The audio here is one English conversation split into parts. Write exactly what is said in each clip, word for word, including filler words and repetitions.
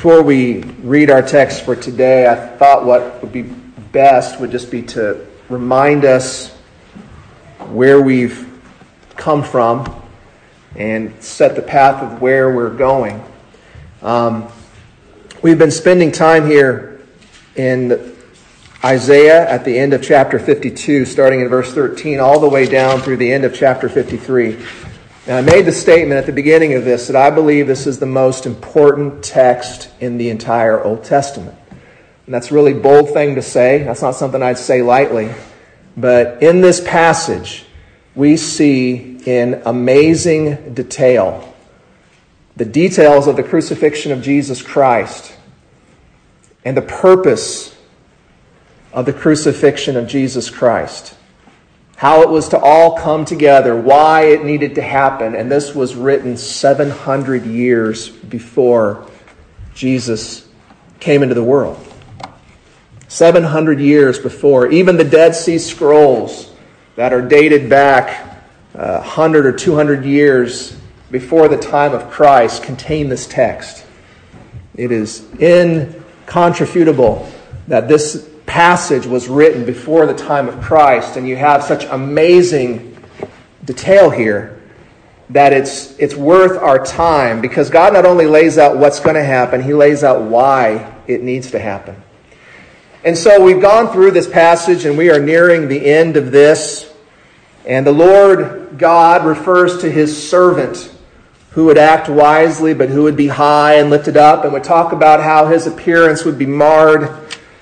Before we read our text for today, I thought what would be best would just be to remind us where we've come from and set the path of where we're going. Um, we've been spending time here in Isaiah at the end of chapter fifty-two, starting in verse thirteen, all the way down through the end of chapter fifty-three. And I made the statement at the beginning of this that I believe this is the most important text in the entire Old Testament. And that's a really bold thing to say. That's not something I'd say lightly. But in this passage, we see in amazing detail the details of the crucifixion of Jesus Christ and the purpose of the crucifixion of Jesus Christ. How it was to all come together, why it needed to happen. And this was written seven hundred years before Jesus came into the world. seven hundred years before. Even the Dead Sea Scrolls that are dated back uh, one hundred or two hundred years before the time of Christ contain this text. It is incontrovertible that this passage was written before the time of Christ, and you have such amazing detail here that it's it's worth our time, because God not only lays out what's going to happen, He lays out why it needs to happen. And so we've gone through this passage and we are nearing the end of this, and the Lord God refers to His servant who would act wisely but who would be high and lifted up, and would talk about how His appearance would be marred,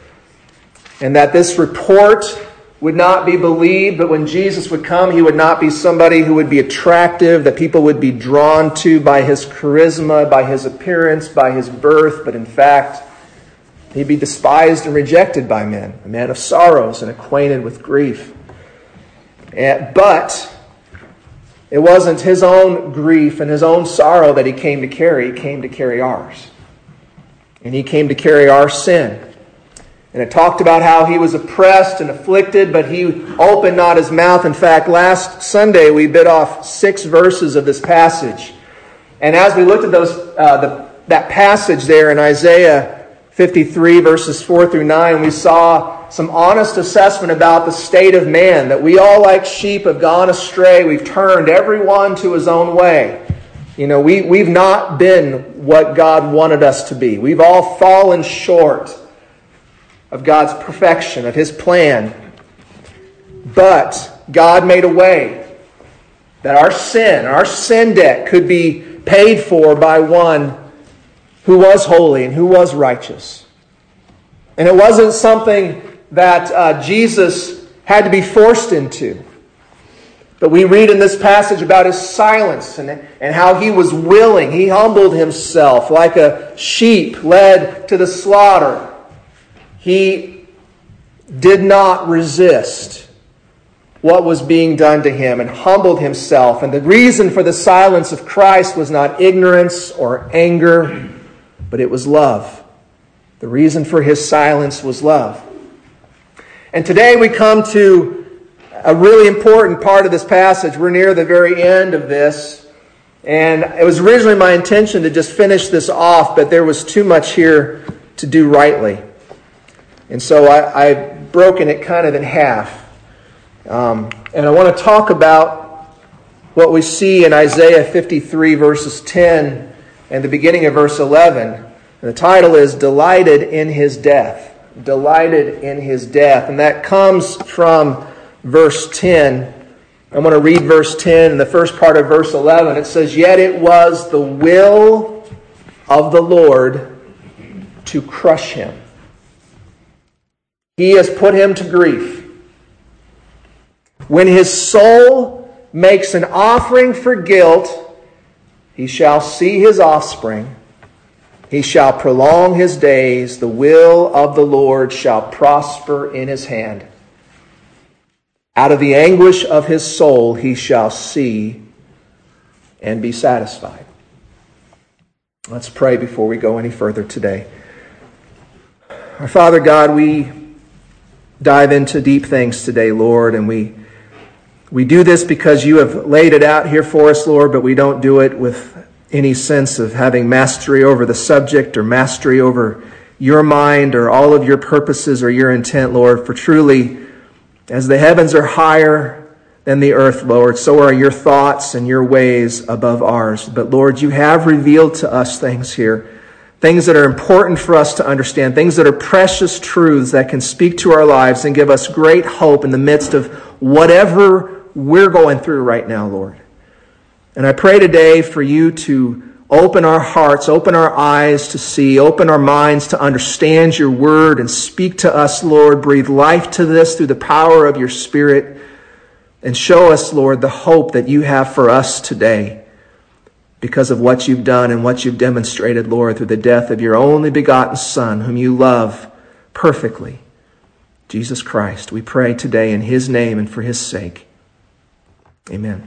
and that this report would not be believed, but when Jesus would come, He would not be somebody who would be attractive, that people would be drawn to by His charisma, by His appearance, by His birth, but in fact, He'd be despised and rejected by men, a man of sorrows and acquainted with grief. And, but it wasn't His own grief and His own sorrow that He came to carry. He came to carry ours. And He came to carry our sin. And it talked about how He was oppressed and afflicted, but He opened not His mouth. In fact, last Sunday we bit off six verses of this passage. And as we looked at those, uh, the, that passage there in Isaiah fifty-three, verses four through nine, we saw some honest assessment about the state of man, that we all like sheep have gone astray. We've turned everyone to his own way. You know, we, we've not been what God wanted us to be. We've all fallen short of God's perfection, of His plan. But God made a way that our sin, our sin debt could be paid for by one who was holy and who was righteous. And it wasn't something that uh, Jesus had to be forced into. But we read in this passage about His silence and, and how He was willing. He humbled Himself like a sheep led to the slaughter. He did not resist what was being done to Him and humbled Himself. And the reason for the silence of Christ was not ignorance or anger, but it was love. The reason for His silence was love. And today we come to a really important part of this passage. We're near the very end of this. And it was originally my intention to just finish this off, but there was too much here to do rightly. And so I, I've broken it kind of in half. Um, and I want to talk about what we see in Isaiah fifty-three, verses ten and the beginning of verse eleven. And the title is Delighted in His Death. Delighted in His Death. And that comes from verse ten. I'm going to read verse ten and the first part of verse eleven. It says, "Yet it was the will of the Lord to crush Him. He has put Him to grief. When His soul makes an offering for guilt, He shall see His offspring. He shall prolong His days. The will of the Lord shall prosper in His hand. Out of the anguish of His soul He shall see and be satisfied." Let's pray before we go any further today. Our Father God, we dive into deep things today, Lord, and we we do this because You have laid it out here for us, Lord, but we don't do it with any sense of having mastery over the subject or mastery over your mind or all of your purposes or your intent, Lord. For truly, as the heavens are higher than the earth, Lord, so are your thoughts and your ways above ours. But Lord, you have revealed to us things here, things that are important for us to understand, things that are precious truths that can speak to our lives and give us great hope in the midst of whatever we're going through right now, Lord. And I pray today for you to open our hearts, open our eyes to see, open our minds to understand your word and speak to us, Lord. Breathe life to this through the power of your Spirit and show us, Lord, the hope that you have for us today because of what you've done and what you've demonstrated, Lord, through the death of your only begotten Son, whom you love perfectly, Jesus Christ. We pray today in his name and for his sake. Amen.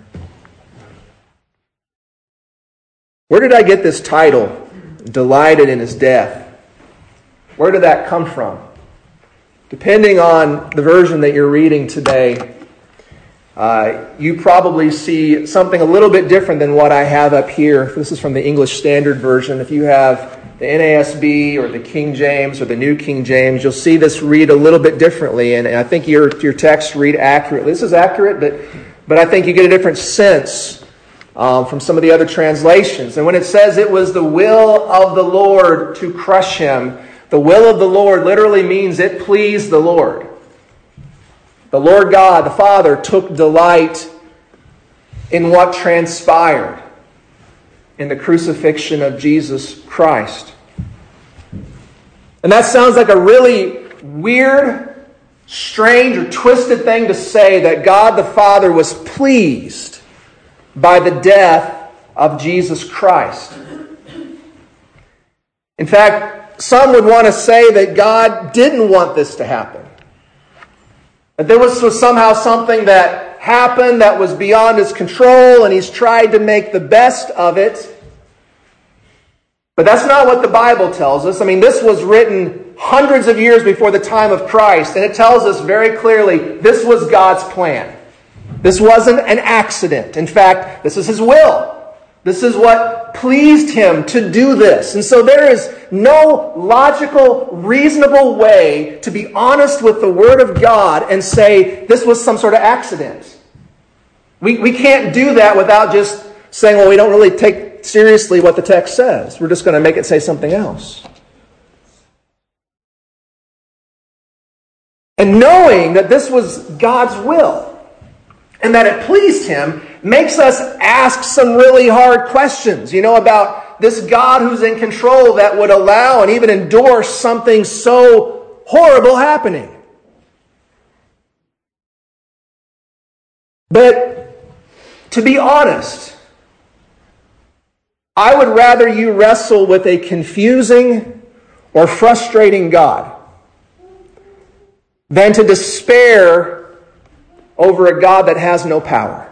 Where did I get this title, Delighted in His Death? Where did that come from? Depending on the version that you're reading today, uh, you probably see something a little bit different than what I have up here. This is from the English Standard Version. If you have the N A S B or the King James or the New King James, you'll see this read a little bit differently, and I think your your text read accurately. This is accurate, but but I think you get a different sense Um, from some of the other translations. And when it says it was the will of the Lord to crush him, the will of the Lord literally means it pleased the Lord. The Lord God, the Father, took delight in what transpired in the crucifixion of Jesus Christ. And that sounds like a really weird, strange, or twisted thing to say, that God the Father was pleased by the death of Jesus Christ. In fact, some would want to say that God didn't want this to happen. That there was somehow something that happened that was beyond his control, and he's tried to make the best of it. But that's not what the Bible tells us. I mean, this was written hundreds of years before the time of Christ, and it tells us very clearly this was God's plan. This wasn't an accident. In fact, this is his will. This is what pleased him to do this. And so there is no logical, reasonable way to be honest with the Word of God and say this was some sort of accident. We, we can't do that without just saying, well, we don't really take seriously what the text says. We're just going to make it say something else. And knowing that this was God's will, and that it pleased him, makes us ask some really hard questions, you know, about this God who's in control that would allow and even endorse something so horrible happening. But to be honest, I would rather you wrestle with a confusing or frustrating God than to despair over a God that has no power.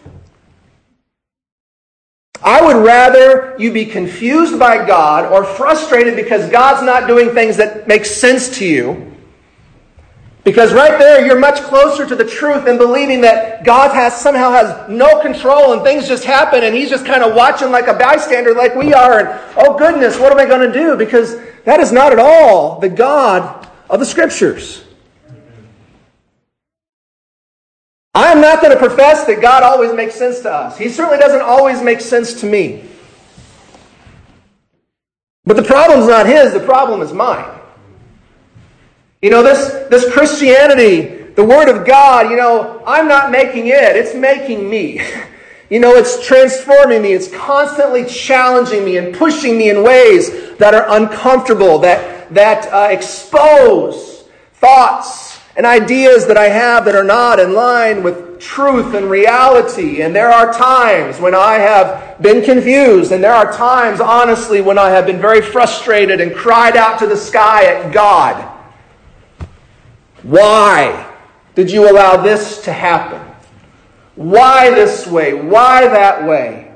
I would rather you be confused by God or frustrated because God's not doing things that make sense to you. Because right there, you're much closer to the truth than believing that God has somehow has no control and things just happen and he's just kind of watching like a bystander like we are. And, oh goodness, what am I going to do? Because that is not at all the God of the Scriptures. I'm not going to profess that God always makes sense to us. He certainly doesn't always make sense to me. But the problem's not his, the problem is mine. You know, this, this Christianity, the Word of God, you know, I'm not making it, it's making me. You know, it's transforming me, it's constantly challenging me and pushing me in ways that are uncomfortable, that, that uh, expose thoughts and ideas that I have that are not in line with truth and reality. And there are times when I have been confused, and there are times, honestly, when I have been very frustrated and cried out to the sky at God. Why did you allow this to happen? Why this way? Why that way?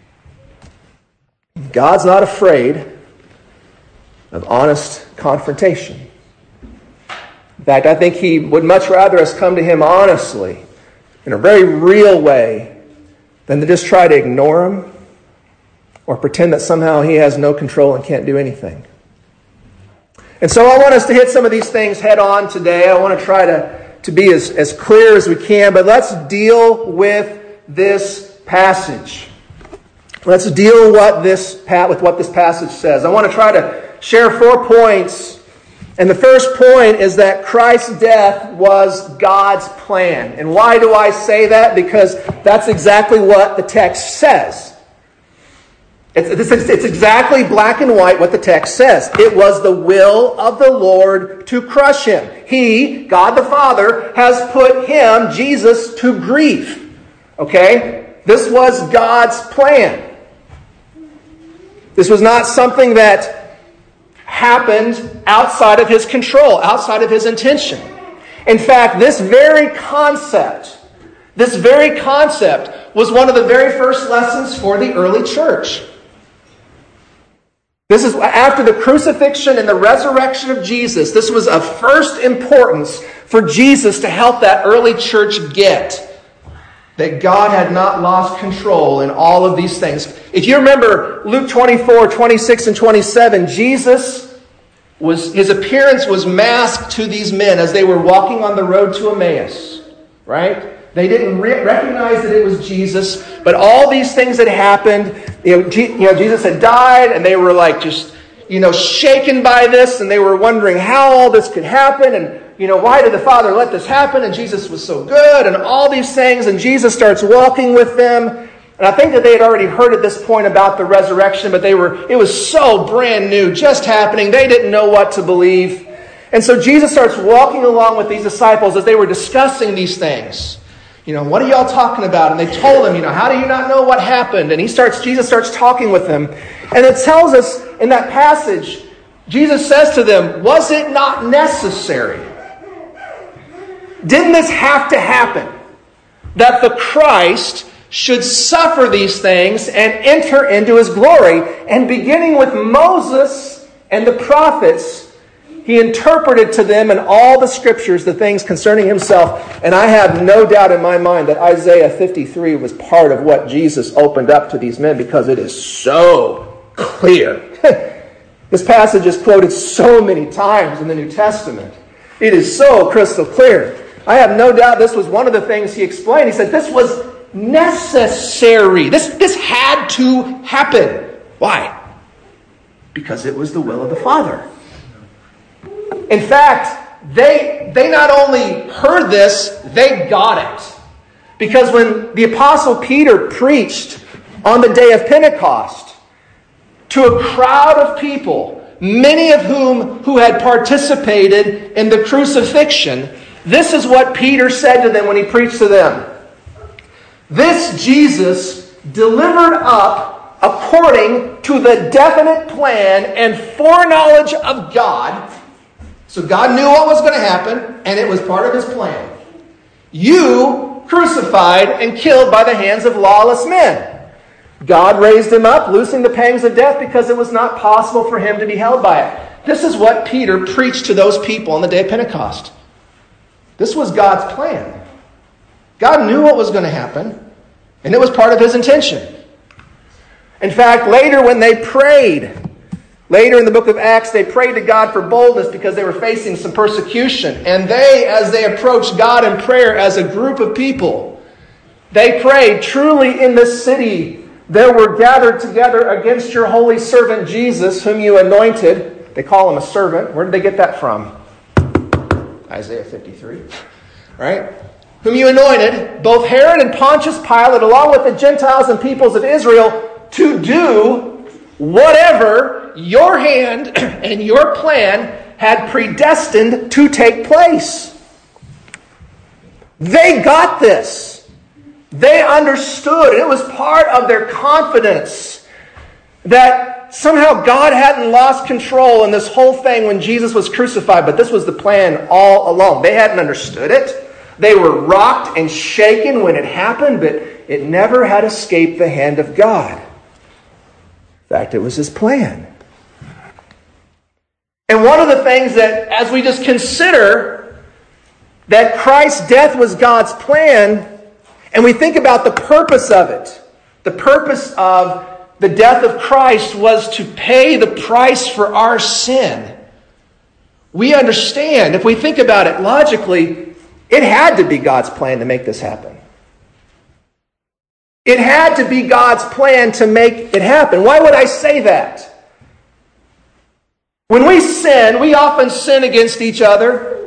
God's not afraid of honest confrontation. In fact, I think He would much rather us come to Him honestly, in a very real way, than to just try to ignore Him or pretend that somehow he has no control and can't do anything. And so I want us to hit some of these things head on today. I want to try to, to be as, as clear as we can, but let's deal with this passage. Let's deal what this, with what this passage says. I want to try to share four points. And the first point is that Christ's death was God's plan. And why do I say that? Because that's exactly what the text says. It's, it's, it's exactly black and white what the text says. It was the will of the Lord to crush him. He, God the Father, has put him, Jesus, to grief. Okay? This was God's plan. This was not something that happened outside of his control, outside of his intention. In fact, this very concept, this very concept was one of the very first lessons for the early church. This is after the crucifixion and the resurrection of Jesus. This was of first importance for Jesus to help that early church get that God had not lost control in all of these things. If you remember Luke twenty-four, twenty-six, and twenty-seven, Jesus was, his appearance was masked to these men as they were walking on the road to Emmaus, right? They didn't re- recognize that it was Jesus, but all these things had happened. You know, G- you know, Jesus had died, and they were like just, you know, shaken by this, and they were wondering how all this could happen, and you know, why did the Father let this happen? And Jesus was so good, and all these things. And Jesus starts walking with them. And I think that they had already heard at this point about the resurrection, but they were it was so brand new, just happening. They didn't know what to believe. And so Jesus starts walking along with these disciples as they were discussing these things. You know, what are y'all talking about? And they told him, you know, how do you not know what happened? And he starts, Jesus starts talking with them. And it tells us in that passage, Jesus says to them, was it not necessary? Didn't this have to happen? That the Christ should suffer these things and enter into his glory. And beginning with Moses and the prophets, he interpreted to them in all the scriptures the things concerning himself. And I have no doubt in my mind that Isaiah fifty-three was part of what Jesus opened up to these men, because it is so clear. This passage is quoted so many times in the New Testament. It is so crystal clear. I have no doubt this was one of the things he explained. He said this was necessary. This, this had to happen. Why? Because it was the will of the Father. In fact, they, they not only heard this, they got it. Because when the Apostle Peter preached on the day of Pentecost to a crowd of people, many of whom who had participated in the crucifixion, this is what Peter said to them when he preached to them. This Jesus delivered up according to the definite plan and foreknowledge of God. So God knew what was going to happen, and it was part of his plan. You crucified and killed by the hands of lawless men. God raised him up, loosing the pangs of death, because it was not possible for him to be held by it. This is what Peter preached to those people on the day of Pentecost. This was God's plan. God knew what was going to happen, and it was part of his intention. In fact, later when they prayed, later in the book of Acts, they prayed to God for boldness because they were facing some persecution. And they, as they approached God in prayer as a group of people, they prayed, truly in this city there were gathered together against your holy servant Jesus, whom you anointed. They call him a servant. Where did they get that from? Isaiah fifty-three, right? Whom you anointed, both Herod and Pontius Pilate, along with the Gentiles and peoples of Israel, to do whatever your hand and your plan had predestined to take place. They got this. They understood. It was part of their confidence that somehow God hadn't lost control in this whole thing when Jesus was crucified, but this was the plan all along. They hadn't understood it. They were rocked and shaken when it happened, but it never had escaped the hand of God. In fact, it was his plan. And one of the things that, as we just consider that Christ's death was God's plan, and we think about the purpose of it, the purpose of the death of Christ was to pay the price for our sin, we understand, if we think about it logically, it had to be God's plan to make this happen. It had to be God's plan to make it happen. Why would I say that? When we sin, we often sin against each other.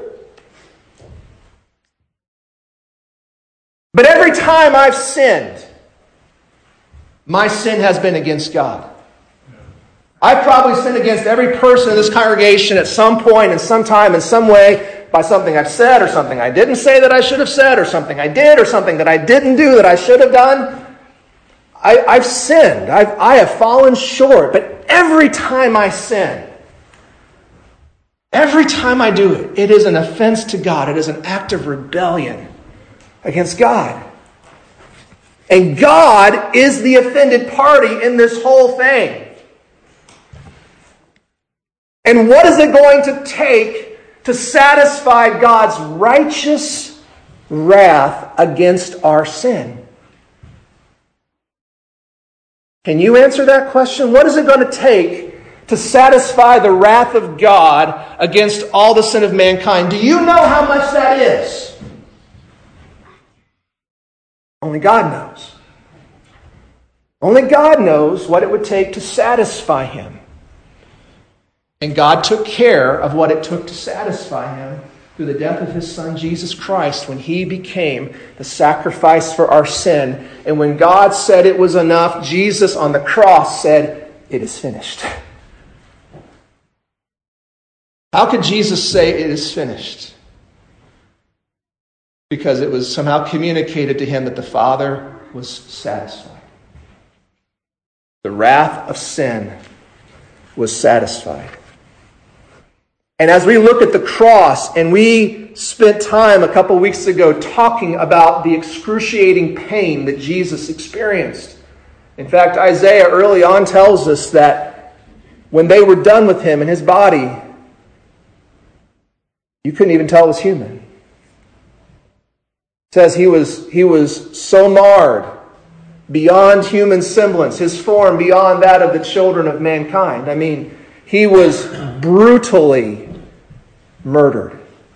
But every time I've sinned, my sin has been against God. I've probably sinned against every person in this congregation at some point, in some time, in some way, by something I've said, or something I didn't say that I should have said, or something I did, or something that I didn't do that I should have done. I, I've sinned. I've, I have fallen short. But every time I sin, every time I do it, it is an offense to God. It is an act of rebellion against God. And God is the offended party in this whole thing. And what is it going to take to satisfy God's righteous wrath against our sin? Can you answer that question? What is it going to take to satisfy the wrath of God against all the sin of mankind? Do you know how much that is? Only God knows. Only God knows what it would take to satisfy Him. And God took care of what it took to satisfy Him through the death of His Son, Jesus Christ, when He became the sacrifice for our sin. And when God said it was enough, Jesus on the cross said, "It is finished." How could Jesus say it is finished? Because it was somehow communicated to Him that the Father was satisfied. The wrath of sin was satisfied. And as we look at the cross, and we spent time a couple weeks ago talking about the excruciating pain that Jesus experienced. In fact, Isaiah early on tells us that when they were done with Him and His body, you couldn't even tell it was human. It says he was, he was so marred beyond human semblance, His form beyond that of the children of mankind. I mean, He was brutally murdered.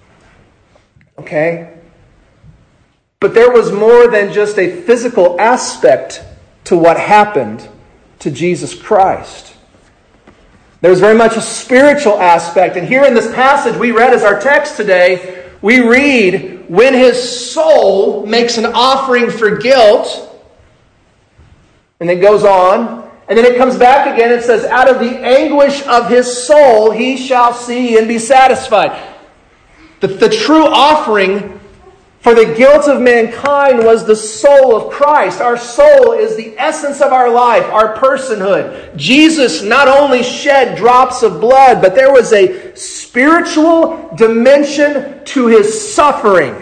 Okay? But there was more than just a physical aspect to what happened to Jesus Christ. There was very much a spiritual aspect. And here in this passage we read as our text today, we read, when His soul makes an offering for guilt, and it goes on, and then it comes back again and says, out of the anguish of His soul He shall see and be satisfied. The, the true offering for the guilt of mankind was the soul of Christ. Our soul is the essence of our life, our personhood. Jesus not only shed drops of blood, but there was a spiritual dimension to His suffering.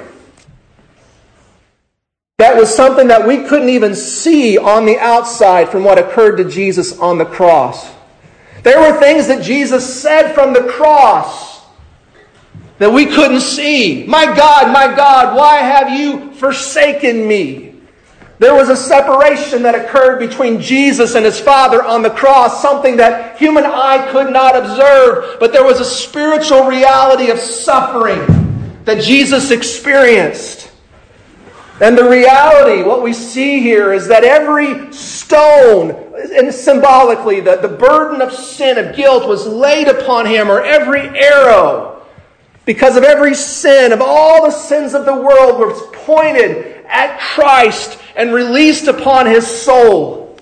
That was something that we couldn't even see on the outside from what occurred to Jesus on the cross. There were things that Jesus said from the cross that we couldn't see. My God, my God, why have you forsaken me? There was a separation that occurred between Jesus and His Father on the cross, something that human eye could not observe, but there was a spiritual reality of suffering that Jesus experienced. And the reality, what we see here, is that every stone, and symbolically, the, the burden of sin, of guilt, was laid upon Him, or every arrow, because of every sin, of all the sins of the world, was pointed at Christ and released upon His soul.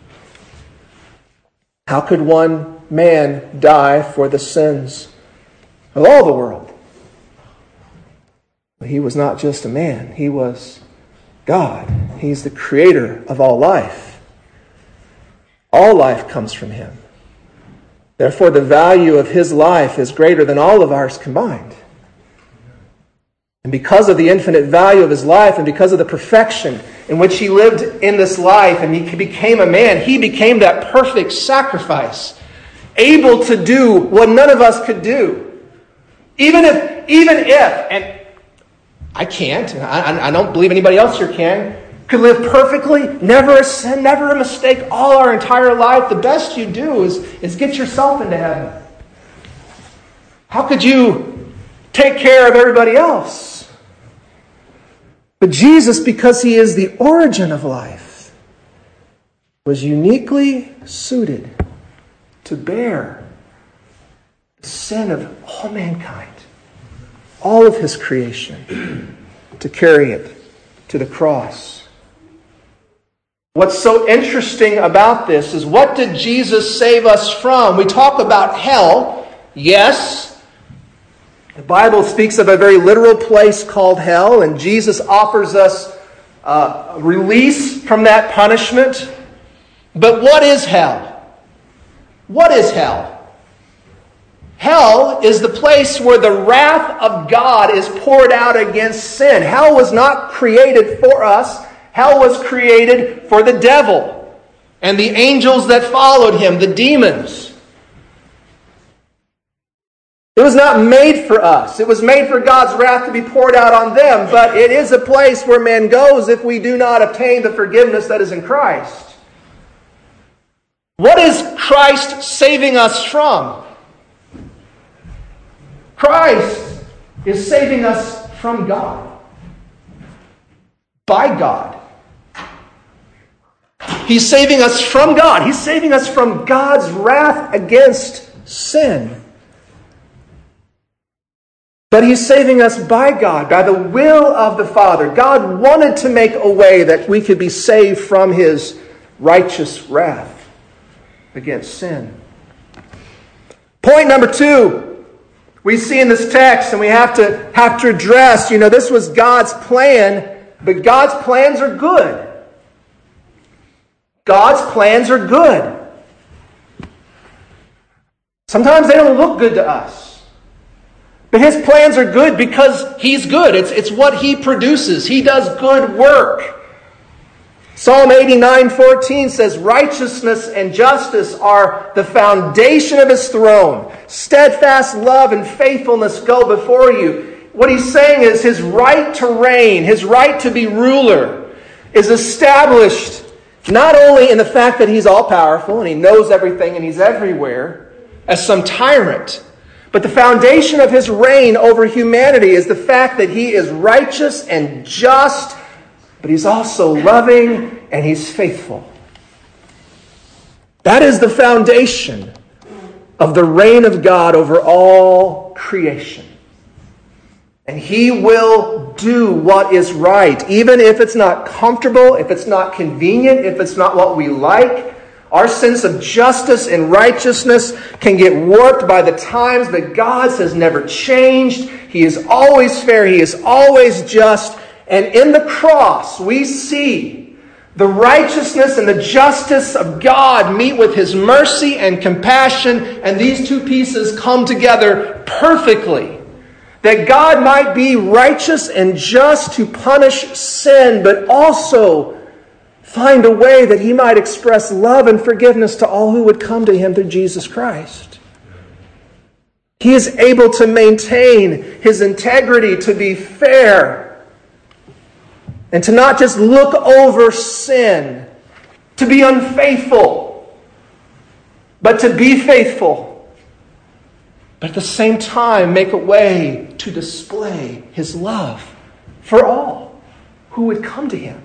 How could one man die for the sins of all the world? He was not just a man. He was God. He's the creator of all life. All life comes from Him. Therefore, the value of His life is greater than all of ours combined. And because of the infinite value of His life, and because of the perfection in which He lived in this life, and He became a man, He became that perfect sacrifice, able to do what none of us could do. Even if, even if, and I can't, I, I don't believe anybody else here can, could live perfectly, never a sin, never a mistake, all our entire life. The best you do is, is get yourself into heaven. How could you take care of everybody else? But Jesus, because he is the origin of life, was uniquely suited to bear the sin of all mankind, all of his creation, to carry it to the cross. What's so interesting about this is, what did Jesus save us from? We talk about hell. Yes, the Bible speaks of a very literal place called hell, and Jesus offers us uh, release from that punishment. But what is hell? What is hell? Hell is the place where the wrath of God is poured out against sin. Hell was not created for us. Hell was created for the devil and the angels that followed him, the demons. It was not made for us. It was made for God's wrath to be poured out on them, but it is a place where man goes if we do not obtain the forgiveness that is in Christ. What is Christ saving us from? Christ is saving us from God. By God. He's saving us from God. He's saving us from God's wrath against sin. But he's saving us by God, by the will of the Father. God wanted to make a way that we could be saved from his righteous wrath against sin. Point number two, we see in this text, and we have to have to address, you know, this was God's plan, but God's plans are good. God's plans are good. Sometimes they don't look good to us. But his plans are good because he's good. It's, it's what he produces. He does good work. Psalm eighty-nine fourteen says, righteousness and justice are the foundation of his throne. Steadfast love and faithfulness go before you. What he's saying is his right to reign, his right to be ruler, is established not only in the fact that he's all-powerful and he knows everything and he's everywhere as some tyrant, but the foundation of his reign over humanity is the fact that he is righteous and just, but he's also loving and he's faithful. That is the foundation of the reign of God over all creation. And he will do what is right, even if it's not comfortable, if it's not convenient, if it's not what we like. Our sense of justice and righteousness can get warped by the times, but God's has never changed. He is always fair. He is always just. And in the cross, we see the righteousness and the justice of God meet with his mercy and compassion, and these two pieces come together perfectly. That God might be righteous and just to punish sin, but also find a way that he might express love and forgiveness to all who would come to him through Jesus Christ. He is able to maintain his integrity, to be fair, and to not just look over sin, to be unfaithful, but to be faithful. But at the same time, make a way to display his love for all who would come to him.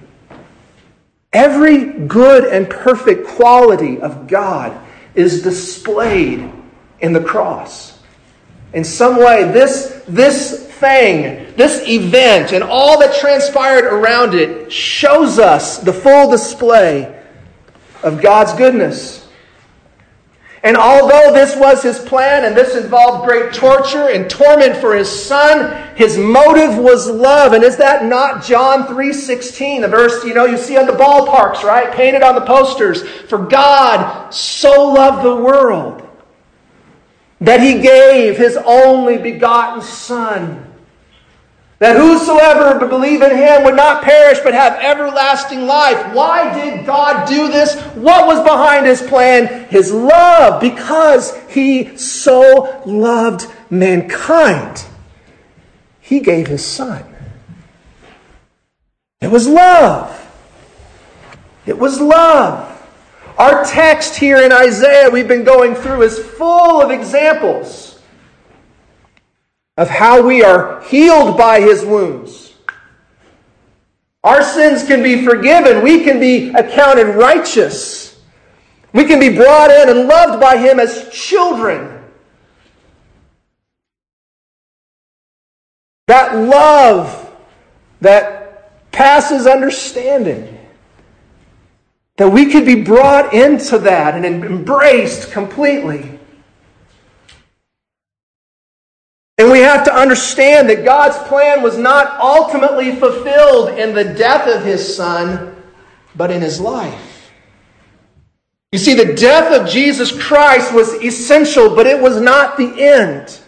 Every good and perfect quality of God is displayed in the cross. In some way, this, this thing, this event, and all that transpired around it shows us the full display of God's goodness. And although this was his plan, and this involved great torture and torment for his son, his motive was love. And is that not John three sixteen, the verse, you know, you see on the ballparks, right? Painted on the posters. For God so loved the world that he gave his only begotten Son, that whosoever would believe in him would not perish but have everlasting life. Why did God do this? What was behind his plan? His love, because he so loved mankind. He gave his Son. It was love. It was love. Our text here in Isaiah we've been going through is full of examples of how we are healed by His wounds. Our sins can be forgiven. We can be accounted righteous. We can be brought in and loved by Him as children. That love that passes understanding. That we could be brought into that and embraced completely. And we have to understand that God's plan was not ultimately fulfilled in the death of His Son, but in His life. You see, the death of Jesus Christ was essential, but it was not the end.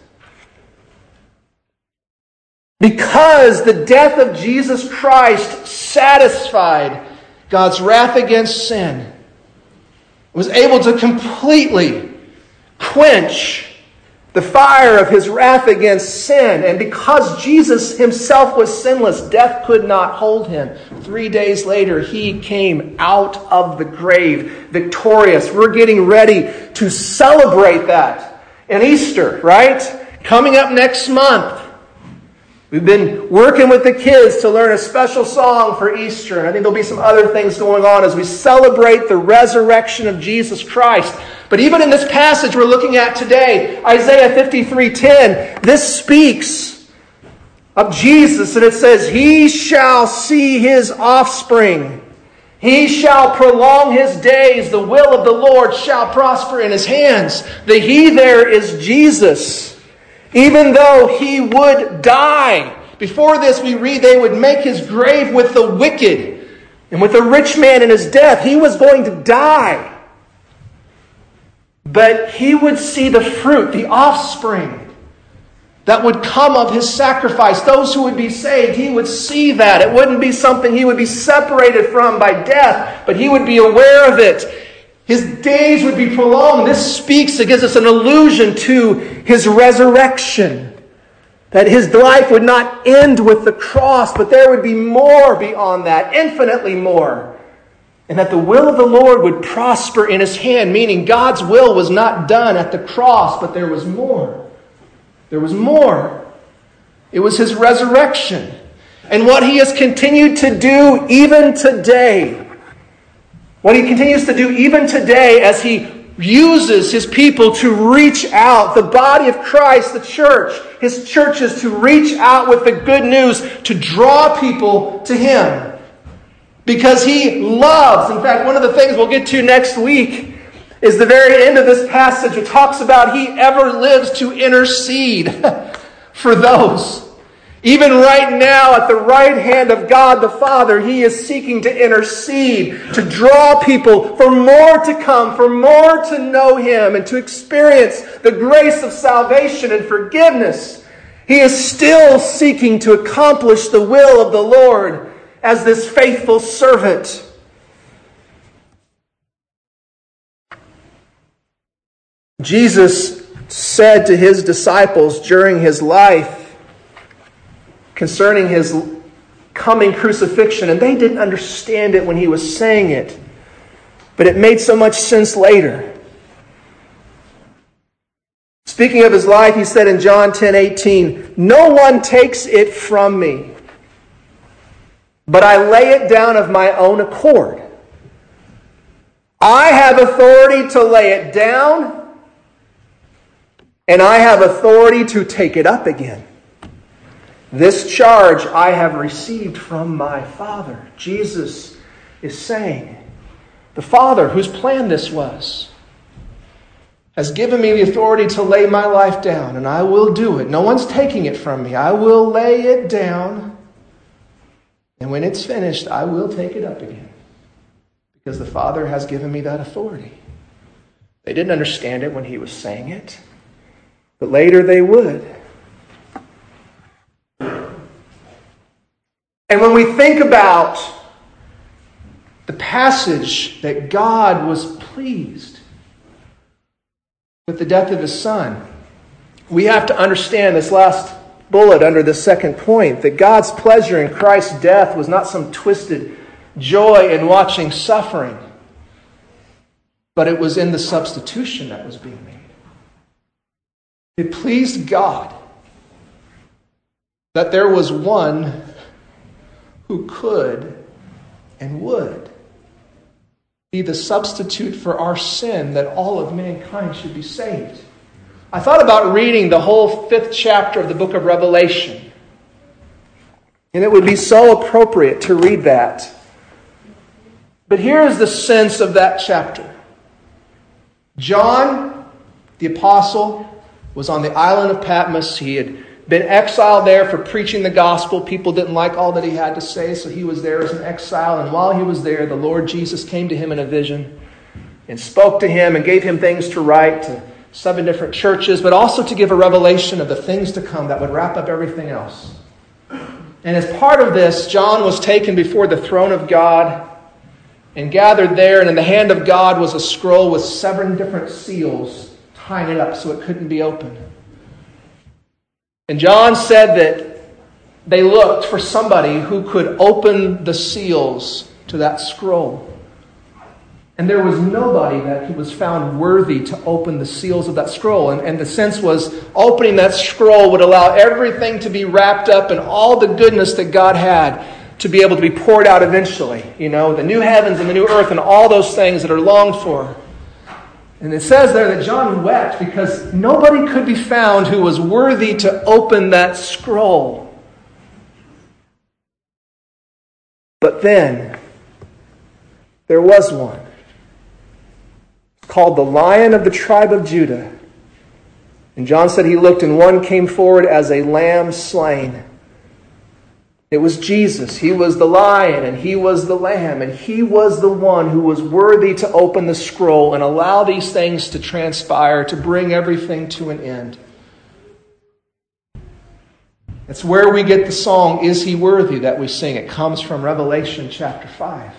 Because the death of Jesus Christ satisfied God's wrath against sin, it was able to completely quench the fire of His wrath against sin. And because Jesus Himself was sinless, death could not hold Him. Three days later, He came out of the grave victorious. We're getting ready to celebrate that in Easter, right? Coming up next month. We've been working with the kids to learn a special song for Easter. And I think there'll be some other things going on as we celebrate the resurrection of Jesus Christ. But even in this passage we're looking at today, Isaiah fifty-three ten, this speaks of Jesus. And it says, He shall see His offspring. He shall prolong His days. The will of the Lord shall prosper in His hands. The He there is Jesus. Even though He would die. Before this we read they would make His grave with the wicked and with the rich man in his death. He was going to die. But He would see the fruit, the offspring that would come of His sacrifice. Those who would be saved, He would see that. It wouldn't be something He would be separated from by death, but He would be aware of it. His days would be prolonged. This speaks, it gives us an allusion to His resurrection. That His life would not end with the cross, but there would be more beyond that, infinitely more. And that the will of the Lord would prosper in His hand, meaning God's will was not done at the cross, but there was more. There was more. It was His resurrection. And what He has continued to do even today. What He continues to do even today as He uses His people to reach out, the body of Christ, the church, His churches to reach out with the good news, to draw people to Him. Because He loves. In fact, one of the things we'll get to next week is the very end of this passage. It talks about He ever lives to intercede for those. Even right now, at the right hand of God the Father, He is seeking to intercede, to draw people for more to come, for more to know Him, and to experience the grace of salvation and forgiveness. He is still seeking to accomplish the will of the Lord as this faithful servant. Jesus said to His disciples during His life, concerning His coming crucifixion, and they didn't understand it when He was saying it, but it made so much sense later. Speaking of His life, He said in John ten eighteen, "No one takes it from me, but I lay it down of my own accord. I have authority to lay it down, and I have authority to take it up again. This charge I have received from my Father." Jesus is saying, the Father whose plan this was, has given me the authority to lay my life down, and I will do it. No one's taking it from me. I will lay it down, and when it's finished, I will take it up again. Because the Father has given me that authority. They didn't understand it when He was saying it, but later they would. And when we think about the passage that God was pleased with the death of His Son, we have to understand this last bullet under the second point, that God's pleasure in Christ's death was not some twisted joy in watching suffering, but it was in the substitution that was being made. It pleased God that there was one who could and would be the substitute for our sin, that all of mankind should be saved. I thought about reading the whole fifth chapter of the book of Revelation. And it would be so appropriate to read that. But here is the sense of that chapter. John, the apostle, was on the island of Patmos. He had been exiled there for preaching the gospel. People didn't like all that he had to say, so he was there as an exile. And while he was there, the Lord Jesus came to him in a vision and spoke to him and gave him things to write to seven different churches, but also to give a revelation of the things to come that would wrap up everything else. And as part of this, John was taken before the throne of God and gathered there, and in the hand of God was a scroll with seven different seals tying it up so it couldn't be opened. And John said that they looked for somebody who could open the seals to that scroll. And there was nobody that was found worthy to open the seals of that scroll. And, and the sense was, opening that scroll would allow everything to be wrapped up in all the goodness that God had to be able to be poured out eventually. You know, the new heavens and the new earth and all those things that are longed for. And it says there that John wept because nobody could be found who was worthy to open that scroll. But then, there was one, called the Lion of the tribe of Judah. And John said he looked, and one came forward as a lamb slain. It was Jesus. He was the lion, and he was the lamb, and he was the one who was worthy to open the scroll and allow these things to transpire, to bring everything to an end. It's where we get the song, "Is He Worthy?" that we sing. It comes from Revelation chapter five.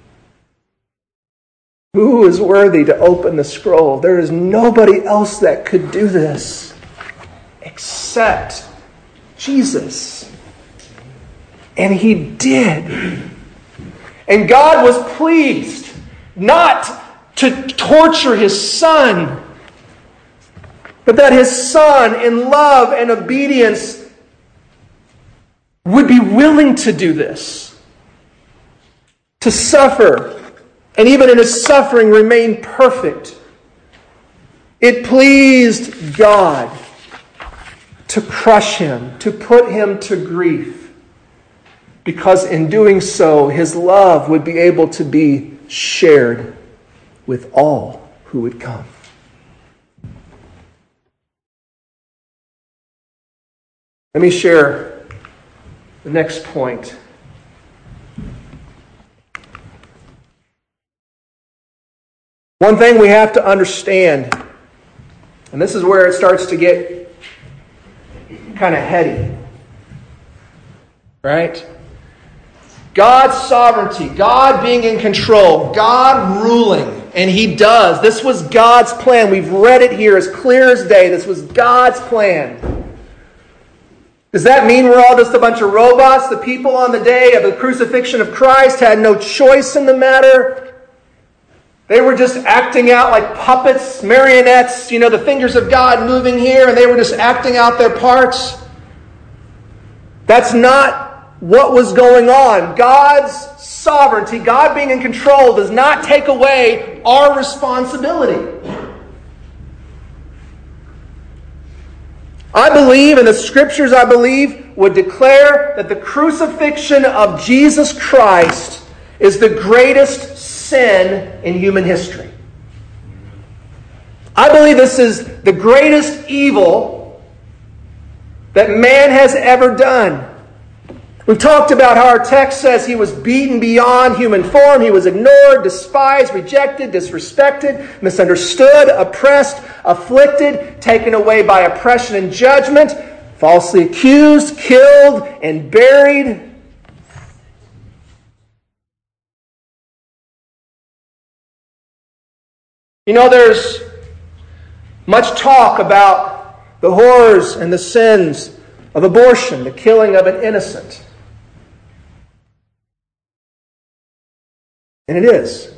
Who is worthy to open the scroll? There is nobody else that could do this except Jesus. And He did. And God was pleased not to torture His Son, but that His Son, in love and obedience, would be willing to do this. To suffer. And even in His suffering, remain perfect. It pleased God to crush Him, to put Him to grief. Because in doing so, His love would be able to be shared with all who would come. Let me share the next point. One thing we have to understand, and this is where it starts to get kind of heady, right? God's sovereignty, God being in control, God ruling, and He does. This was God's plan. We've read it here as clear as day. This was God's plan. Does that mean we're all just a bunch of robots? The people on the day of the crucifixion of Christ had no choice in the matter? They were just acting out like puppets, marionettes, you know, the fingers of God moving here, and they were just acting out their parts? That's not what was going on. God's sovereignty, God being in control, does not take away our responsibility. I believe, and the Scriptures, I believe, would declare that the crucifixion of Jesus Christ is the greatest sin in human history. I believe this is the greatest evil that man has ever done. We've talked about how our text says He was beaten beyond human form. He was ignored, despised, rejected, disrespected, misunderstood, oppressed, afflicted, taken away by oppression and judgment, falsely accused, killed, and buried. You know, there's much talk about the horrors and the sins of abortion, the killing of an innocent. And it is.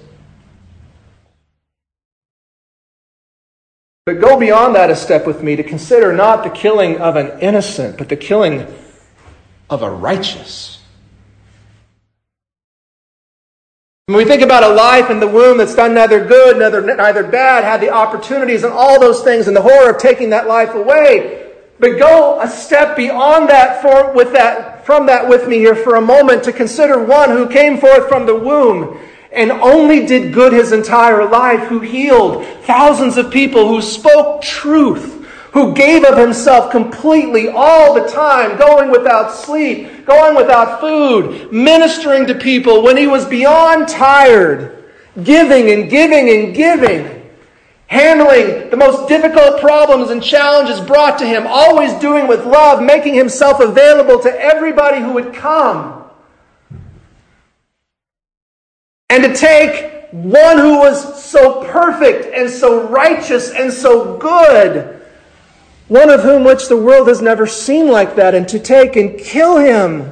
But go beyond that a step with me to consider not the killing of an innocent, but the killing of a righteous. When we think about a life in the womb that's done neither good, neither, neither bad, had the opportunities and all those things, and the horror of taking that life away. But go a step beyond that for with that from that with me here for a moment to consider one who came forth from the womb and only did good his entire life, who healed thousands of people, who spoke truth, who gave of himself completely all the time, going without sleep, going without food, ministering to people when he was beyond tired, giving and giving and giving, handling the most difficult problems and challenges brought to him, always doing with love, making himself available to everybody who would come. And to take one who was so perfect and so righteous and so good, one of whom which the world has never seen like that, and to take and kill him.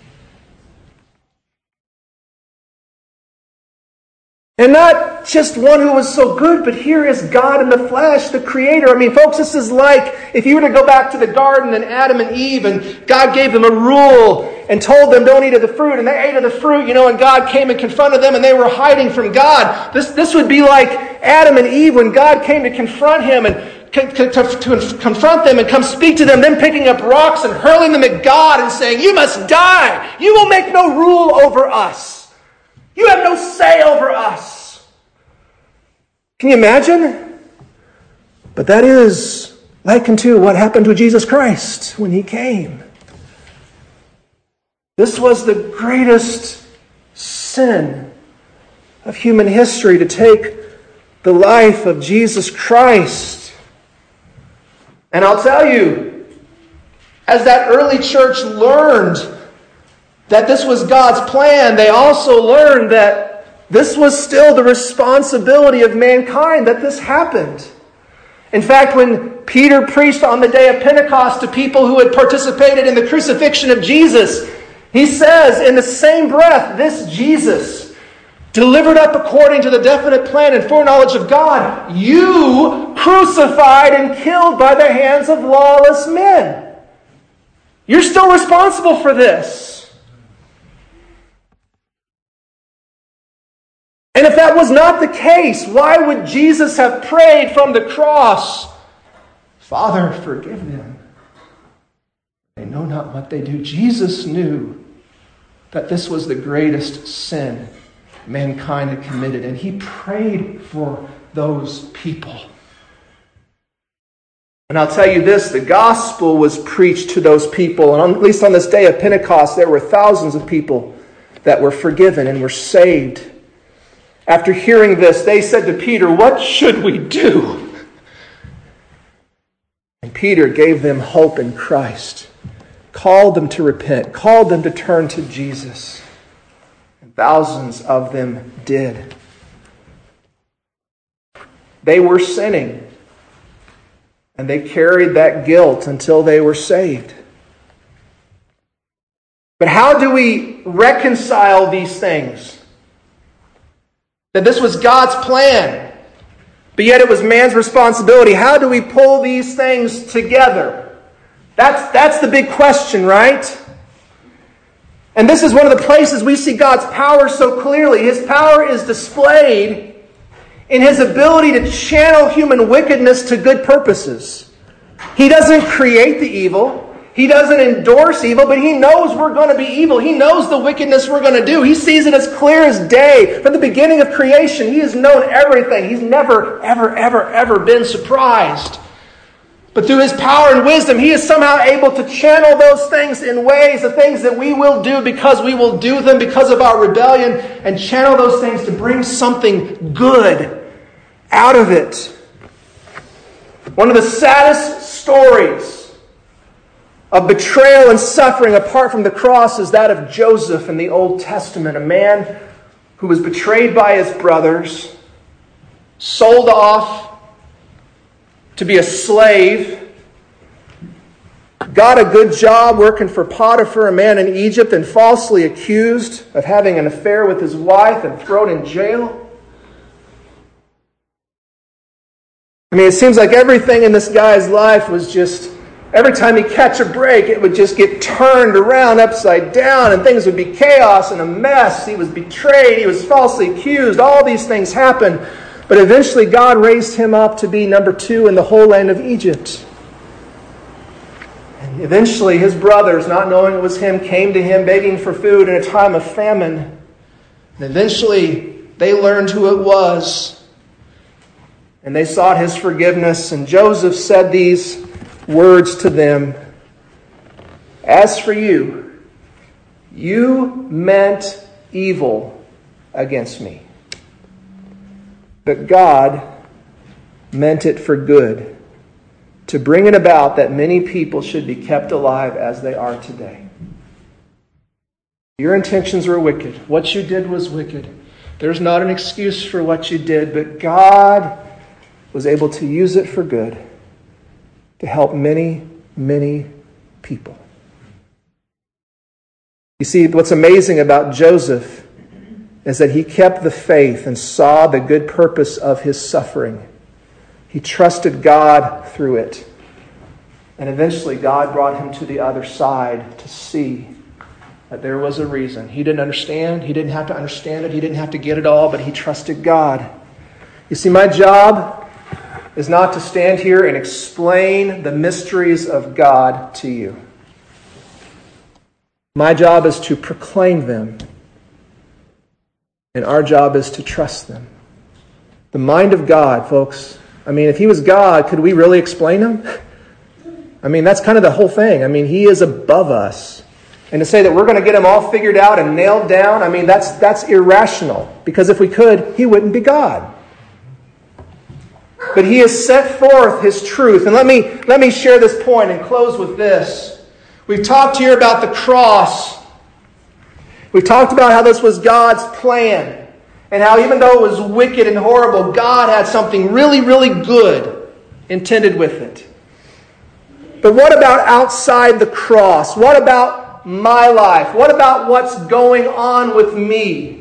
And not just one who was so good, but here is God in the flesh, the Creator. I mean, folks, this is like if you were to go back to the garden and Adam and Eve, and God gave them a rule and told them don't eat of the fruit, and they ate of the fruit, you know, and God came and confronted them, and they were hiding from God. This, this would be like Adam and Eve when God came to confront him and to, to, to confront them and come speak to them, then picking up rocks and hurling them at God and saying, "You must die. You will make no rule over us. You have no say over us." Can you imagine? But that is likened to what happened to Jesus Christ when he came. This was the greatest sin of human history, to take the life of Jesus Christ. And I'll tell you, as that early church learned that this was God's plan, they also learned that this was still the responsibility of mankind, that this happened. In fact, when Peter preached on the day of Pentecost to people who had participated in the crucifixion of Jesus, he says in the same breath, this Jesus, delivered up according to the definite plan and foreknowledge of God, you crucified and killed by the hands of lawless men. You're still responsible for this. And if that was not the case, why would Jesus have prayed from the cross, "Father, forgive them. They know not what they do"? Jesus knew that this was the greatest sin mankind had committed, and he prayed for those people. And I'll tell you this, the gospel was preached to those people, and on, at least on this day of Pentecost, there were thousands of people that were forgiven and were saved. After hearing this, they said to Peter, "What should we do?" And Peter gave them hope in Christ, called them to repent, called them to turn to Jesus. And thousands of them did. They were sinning, and they carried that guilt until they were saved. But how do we reconcile these things? That this was God's plan, but yet it was man's responsibility. How do we pull these things together? That's, that's the big question, right? And this is one of the places we see God's power so clearly. His power is displayed in His ability to channel human wickedness to good purposes. He doesn't create the evil. He doesn't endorse evil, but He knows we're going to be evil. He knows the wickedness we're going to do. He sees it as clear as day. From the beginning of creation, He has known everything. He's never, ever, ever, ever been surprised. But through His power and wisdom, He is somehow able to channel those things in ways, the things that we will do because we will do them because of our rebellion, and channel those things to bring something good out of it. One of the saddest stories of betrayal and suffering apart from the cross is that of Joseph in the Old Testament, a man who was betrayed by his brothers, sold off to be a slave. God got a good job working for Potiphar, a man in Egypt, and falsely accused of having an affair with his wife and thrown in jail. I mean, it seems like everything in this guy's life was just, every time he'd catch a break, it would just get turned around upside down, and things would be chaos and a mess. He was betrayed. He was falsely accused. All these things happened. But eventually God raised him up to be number two in the whole land of Egypt. And eventually his brothers, not knowing it was him, came to him begging for food in a time of famine. And eventually they learned who it was. And they sought his forgiveness. And Joseph said these words to them, "As for you, you meant evil against me, but God meant it for good, to bring it about that many people should be kept alive as they are today." Your intentions were wicked. What you did was wicked. There's not an excuse for what you did, but God was able to use it for good to help many, many people. You see, what's amazing about Joseph is that he kept the faith and saw the good purpose of his suffering. He trusted God through it. And eventually God brought him to the other side to see that there was a reason. He didn't understand. He didn't have to understand it. He didn't have to get it all, but he trusted God. You see, my job is not to stand here and explain the mysteries of God to you. My job is to proclaim them, and our job is to trust them. The mind of God, folks. I mean, if he was God, could we really explain him? I mean, that's kind of the whole thing. I mean, he is above us. And to say that we're going to get him all figured out and nailed down, I mean, that's that's irrational. Because if we could, he wouldn't be God. But he has set forth his truth. And let me, let me share this point and close with this. We've talked here about the cross. We've talked about how this was God's plan. And how even though it was wicked and horrible, God had something really, really good intended with it. But what about outside the cross? What about my life? What about what's going on with me?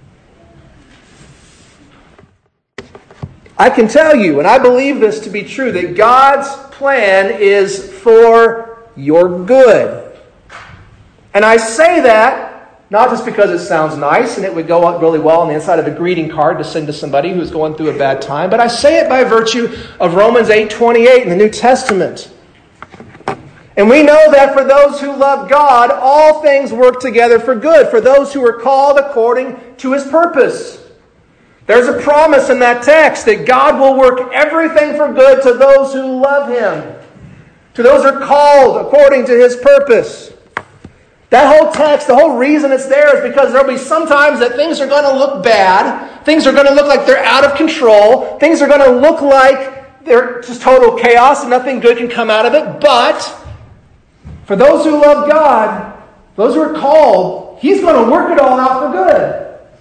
I can tell you, and I believe this to be true, that God's plan is for your good. And I say that not just because it sounds nice and it would go out really well on the inside of a greeting card to send to somebody who's going through a bad time, but I say it by virtue of Romans eight twenty-eight in the New Testament. And we know that for those who love God, all things work together for good, for those who are called according to his purpose. There's a promise in that text that God will work everything for good to those who love him, to those who are called according to his purpose. That whole text, the whole reason it's there is because there'll be some times that things are going to look bad. Things are going to look like they're out of control. Things are going to look like they're just total chaos and nothing good can come out of it. But for those who love God, those who are called, he's going to work it all out for good.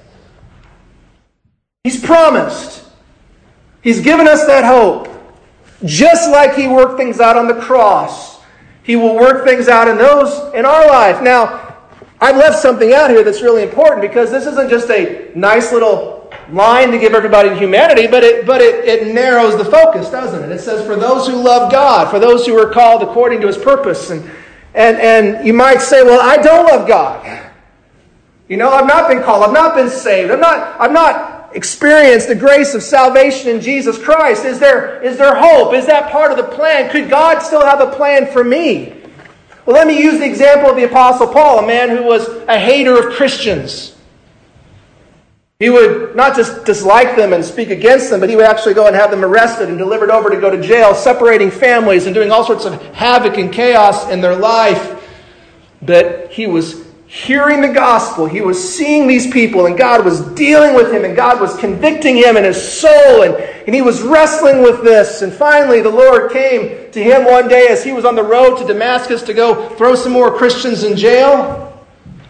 He's promised. He's given us that hope. Just like he worked things out on the cross, he will work things out in those in our life. Now, I've left something out here that's really important because this isn't just a nice little line to give everybody in humanity, but it but it, it narrows the focus, doesn't it? It says, for those who love God, for those who are called according to his purpose. And and and you might say, well, I don't love God. You know, I've not been called, I've not been saved, I'm not, I've not experienced the grace of salvation in Jesus Christ. Is there, is there hope? Is that part of the plan? Could God still have a plan for me? Well, let me use the example of the Apostle Paul, a man who was a hater of Christians. He would not just dislike them and speak against them, but he would actually go and have them arrested and delivered over to go to jail, separating families and doing all sorts of havoc and chaos in their life. But he was hearing the gospel. He was seeing these people, and God was dealing with him, and God was convicting him in his soul, and, and he was wrestling with this. And finally, the Lord came to him one day as he was on the road to Damascus to go throw some more Christians in jail.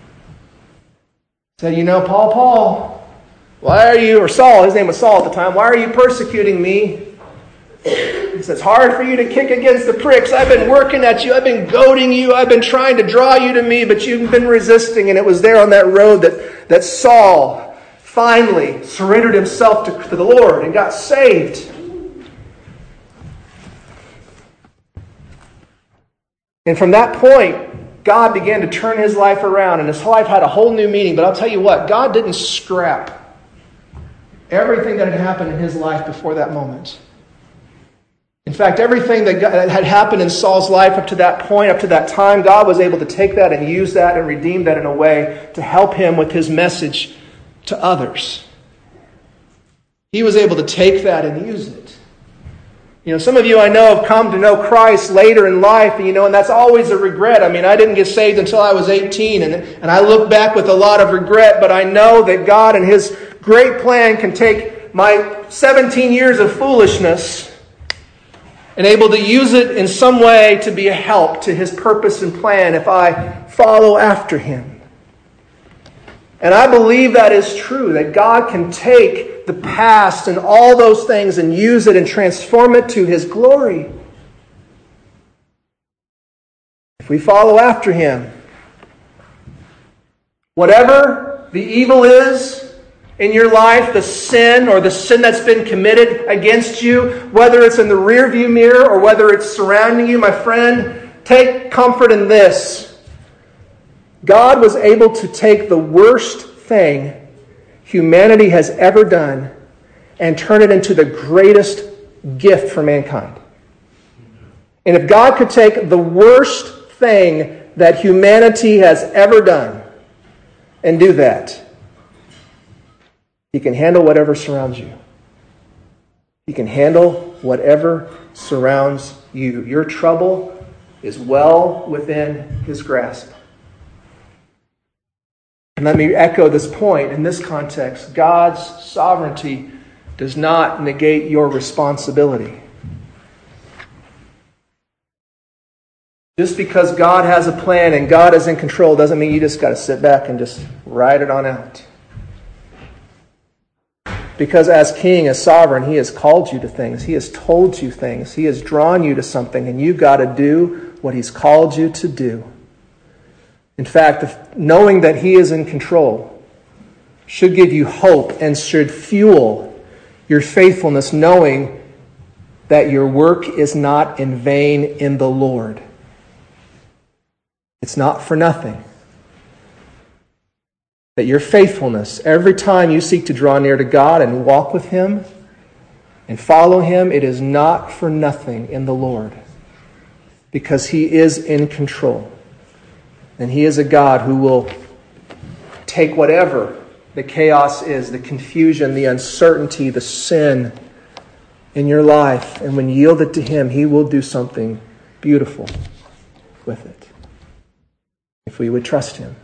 He said, you know, Paul, Paul, why are you, or Saul, his name was Saul at the time, why are you persecuting me? He says, it's hard for you to kick against the pricks. I've been working at you. I've been goading you. I've been trying to draw you to me, but you've been resisting. And it was there on that road that, that Saul finally surrendered himself to, to the Lord and got saved. And from that point, God began to turn his life around, and his life had a whole new meaning. But I'll tell you what, God didn't scrap everything that had happened in his life before that moment. In fact, everything that had happened in Saul's life up to that point, up to that time, God was able to take that and use that and redeem that in a way to help him with his message to others. He was able to take that and use it. You know, some of you I know have come to know Christ later in life, and you know, and that's always a regret. I mean, I didn't get saved until I was eighteen, and, and I look back with a lot of regret, but I know that God and his great plan can take my seventeen years of foolishness and able to use it in some way to be a help to his purpose and plan if I follow after him. And I believe that is true, that God can take the past and all those things and use it and transform it to his glory. If we follow after him, whatever the evil is in your life, the sin or the sin that's been committed against you, whether it's in the rearview mirror or whether it's surrounding you, my friend, take comfort in this. God was able to take the worst thing humanity has ever done and turn it into the greatest gift for mankind. And if God could take the worst thing that humanity has ever done and do that, he can handle whatever surrounds you. He can handle whatever surrounds you. Your trouble is well within his grasp. And let me echo this point in this context. God's sovereignty does not negate your responsibility. Just because God has a plan and God is in control doesn't mean you just got to sit back and just ride it on out. Because as king, as sovereign, he has called you to things. He has told you things. He has drawn you to something, and you've got to do what he's called you to do. In fact, knowing that he is in control should give you hope and should fuel your faithfulness, knowing that your work is not in vain in the Lord. It's not for nothing. That your faithfulness, every time you seek to draw near to God and walk with him and follow him, it is not for nothing in the Lord. Because he is in control. And he is a God who will take whatever the chaos is, the confusion, the uncertainty, the sin in your life, and when you yield it to him, he will do something beautiful with it. If we would trust him.